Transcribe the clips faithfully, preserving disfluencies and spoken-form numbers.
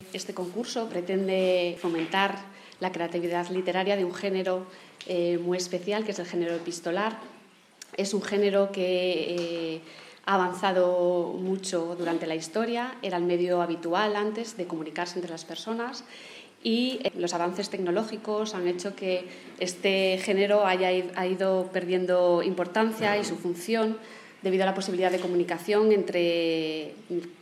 Este concurso pretende fomentar la creatividad literaria de un género eh, muy especial, que es el género epistolar. Es un género que eh, ha avanzado mucho durante la historia, era el medio habitual antes de comunicarse entre las personas, y eh, los avances tecnológicos han hecho que este género haya ha ido perdiendo importancia y su función debido a la posibilidad de comunicación entre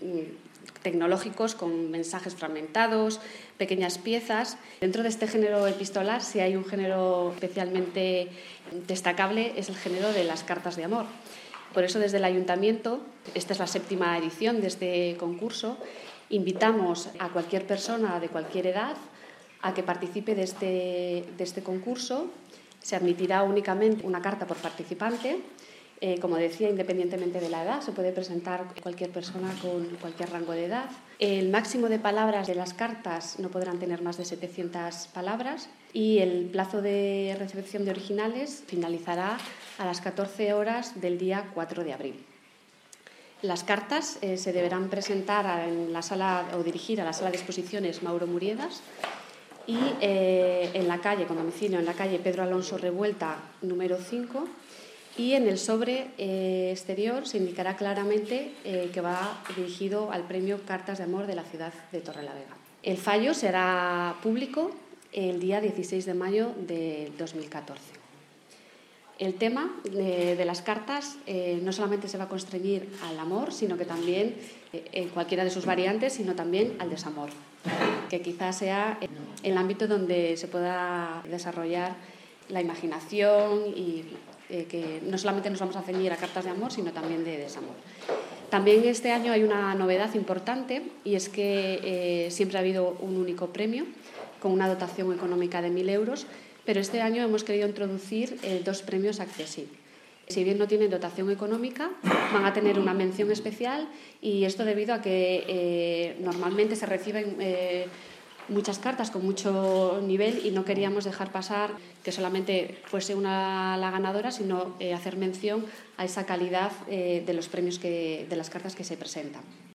tecnológicos con mensajes fragmentados, pequeñas piezas. Dentro de este género epistolar, si hay un género especialmente destacable, es el género de las cartas de amor. Por eso, desde el Ayuntamiento, esta es la séptima edición de este concurso, invitamos a cualquier persona de cualquier edad a que participe de este, de este concurso. Se admitirá únicamente una carta por participante. Eh, como decía, independientemente de la edad, se puede presentar cualquier persona con cualquier rango de edad. El máximo de palabras de las cartas no podrán tener más de setecientas palabras y el plazo de recepción de originales finalizará a las catorce horas del día cuatro de abril. Las cartas eh, se deberán presentar en la sala o dirigir a la sala de exposiciones Mauro Muriedas y eh, en la calle, con domicilio en la calle Pedro Alonso Revuelta, número cinco. Y en el sobre eh, exterior se indicará claramente eh, que va dirigido al premio Cartas de Amor de la ciudad de Torrelavega. El fallo será público el día dieciséis de mayo de dos mil catorce. El tema de, de las cartas eh, no solamente se va a constreñir al amor, sino que también eh, en cualquiera de sus variantes, sino también al desamor, que quizás sea el ámbito donde se pueda desarrollar la imaginación y eh, que no solamente nos vamos a ceñir a cartas de amor, sino también de desamor. También este año hay una novedad importante y es que eh, siempre ha habido un único premio con una dotación económica de mil euros, pero este año hemos querido introducir eh, dos premios accesibles. Si bien no tienen dotación económica, van a tener una mención especial, y esto debido a que eh, normalmente se reciben eh, muchas cartas con mucho nivel y no queríamos dejar pasar que solamente fuese una la ganadora, sino eh, hacer mención a esa calidad eh, de los premios que, de las cartas que se presentan.